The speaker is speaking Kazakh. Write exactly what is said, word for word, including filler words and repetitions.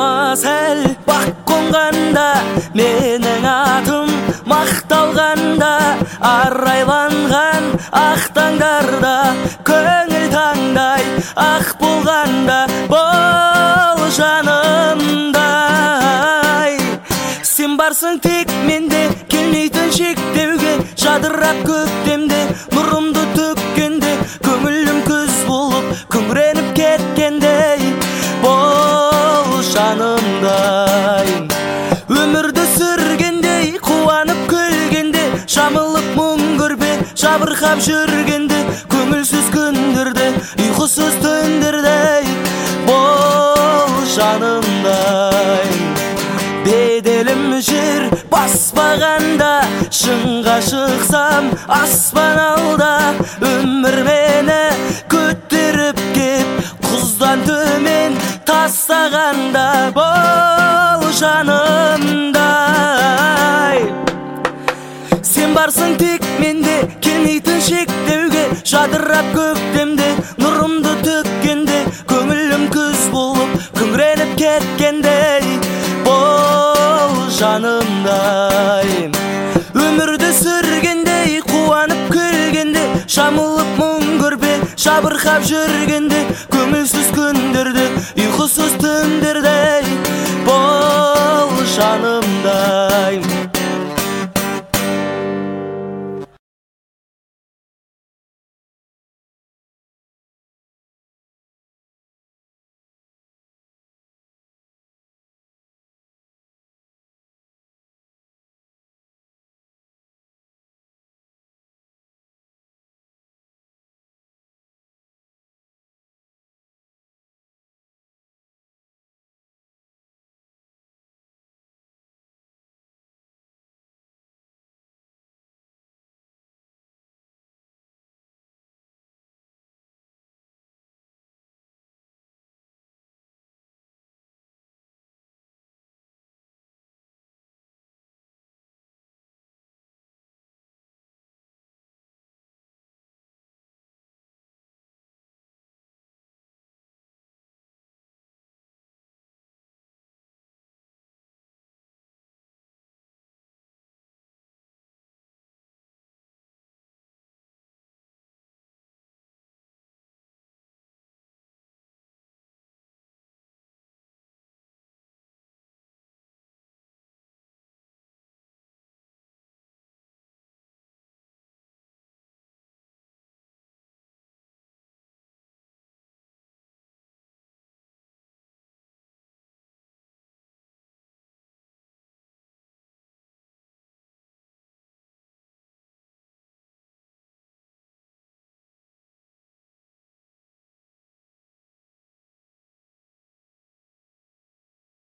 Жаныма сәл бақ қонғанда, менің атым мақталғанда, арайланған ақ таңдарда, көңіл таңдай ақ болғанда, бол жанымдай. Сен барсың тек менде, келмейтін шектеуге, жадырап көктемде, нұрымды төккенде, көңілім күз болып күңіреніп кеткендей, бол жанымдай. Өмірді сүргендей, қуанып күлгенде, жамылып мұң көрпе жабырқап жүргенде, көңілсіз күндерде, ұйқысыз түндерде, бол жанымдай. Беделім жер баспағанда, шыңға шықсам аспан алда, өмір мені көтеріп кеп, құздан төмен тастағанда, бол жанымдай. Сен барсың тек менде, келмейтін шектеуге, жадырап көктемде, нұрымды төккенде, көңілім күз болып күңіреніп кеткендей, бол жанымдай. Өмірді сүргендей, қуанып күлгенде, жамылып мұң көрпе жабырқап жүргенде, көңілсіз күндерде, ұйқысыз түндерде, бол жанымдай.